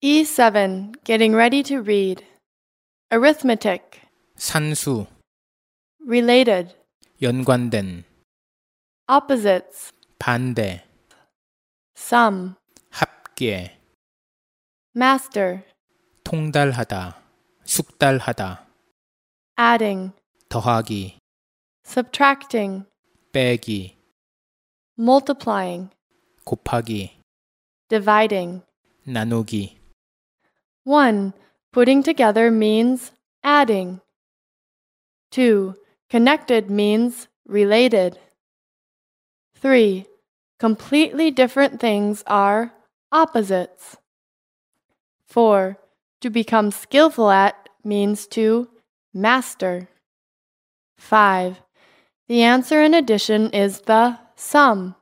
E7. Getting ready to read. Arithmetic. 산수, Related. 연관된, Opposites. 반대, Sum. 합계, Master. 통달하다, 숙달하다, Adding. 더하기, Subtracting. 빼기, Multiplying. 곱하기, Dividing. 나누기. 1. Putting together means adding. 2. Connected means related. 3. Completely different things are opposites. 4. To become skillful at means to master. 5. The answer in addition is the sum.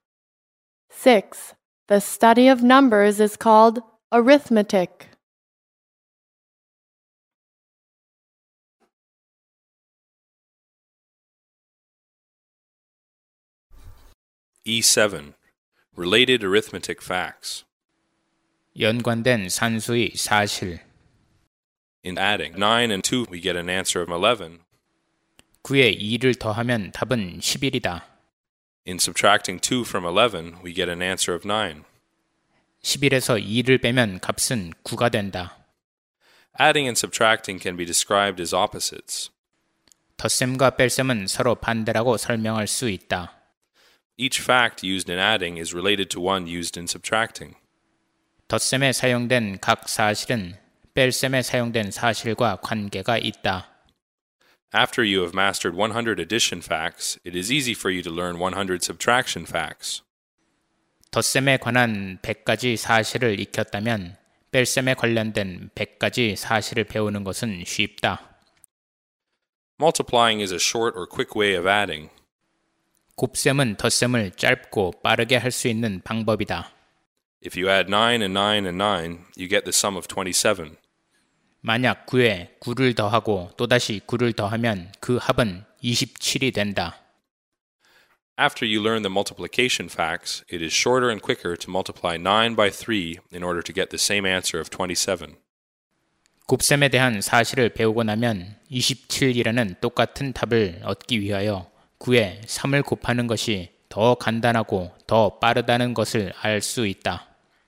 6. The study of numbers is called arithmetic. E7. Related arithmetic facts. 연관된 산수의 사실. In adding 9 and 2, we get an answer of 11. 9에 2를 더하면 답은 11이다. In subtracting 2 from 11, we get an answer of 9. 11에서 2를 빼면 값은 9가 된다. Adding and subtracting can be described as opposites. 덧셈과 뺄셈은 서로 반대라고 설명할 수 있다. Each fact used in adding is related to one used in subtracting. 덧셈에 사용된 각 사실은 뺄셈에 사용된 사실과 관계가 있다. After you have mastered 100 addition facts, it is easy for you to learn 100 subtraction facts. 덧셈에 관한 100가지 사실을 익혔다면 뺄셈에 관련된 100가지 사실을 배우는 것은 쉽다. Multiplying is a short or quick way of adding. 곱셈은 덧셈을 짧고 빠르게 할 수 있는 방법이다. If you add 9 and 9 and 9, you get the sum of 27. 만약 9에 9를 더하고 또다시 9를 더하면 그 합은 27이 된다. After you learn the multiplication facts, it is shorter and quicker to multiply 9 by 3 in order to get the same answer of 27. 곱셈에 대한 사실을 배우고 나면 27이라는 똑같은 답을 얻기 위하여 9에 3을 곱하는 것이 더 간단하고 더 빠르다는 것을 알 수 있다.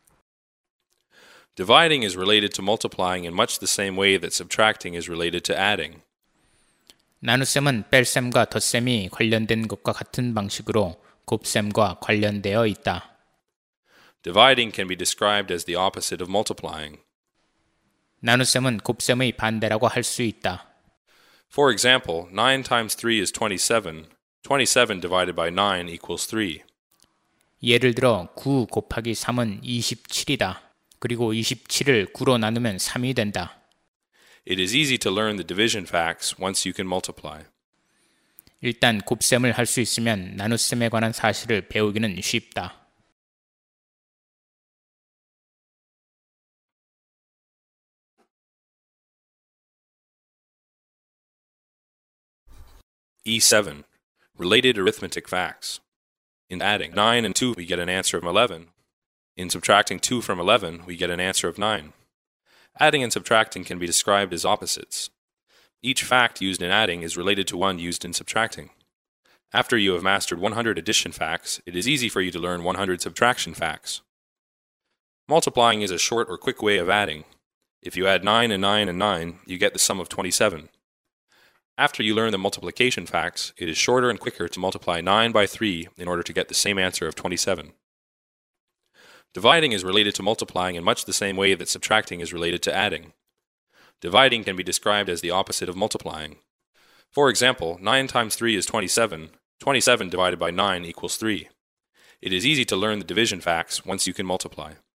Dividing is related to multiplying in much the same way that subtracting is related to adding. 나눗셈은 뺄셈과 덧셈이 관련된 것과 같은 방식으로 곱셈과 관련되어 있다. Dividing can be described as the opposite of multiplying. 나눗셈은 곱셈의 반대라고 할 수 있다. For example, 9 times 3 is 27. 27 divided by 9 equals 3. 예를 들어 9 곱하기 3은 27이다. 그리고 27을 9로 나누면 3이 된다. It is easy to learn the division facts once you can multiply. 일단 곱셈을 할 수 있으면 나눗셈에 관한 사실을 배우기는 쉽다. E7. Related arithmetic facts. In adding 9 and 2, we get an answer of 11. In subtracting 2 from 11, we get an answer of 9. Adding and subtracting can be described as opposites. Each fact used in adding is related to one used in subtracting. After you have mastered 100 addition facts, it is easy for you to learn 100 subtraction facts. Multiplying is a short or quick way of adding. If you add 9 and 9 and 9, you get the sum of 27. After you learn the multiplication facts, it is shorter and quicker to multiply 9 by 3 in order to get the same answer of 27. Dividing is related to multiplying in much the same way that subtracting is related to adding. Dividing can be described as the opposite of multiplying. For example, 9 times 3 is 27. 27 divided by 9 equals 3. It is easy to learn the division facts once you can multiply.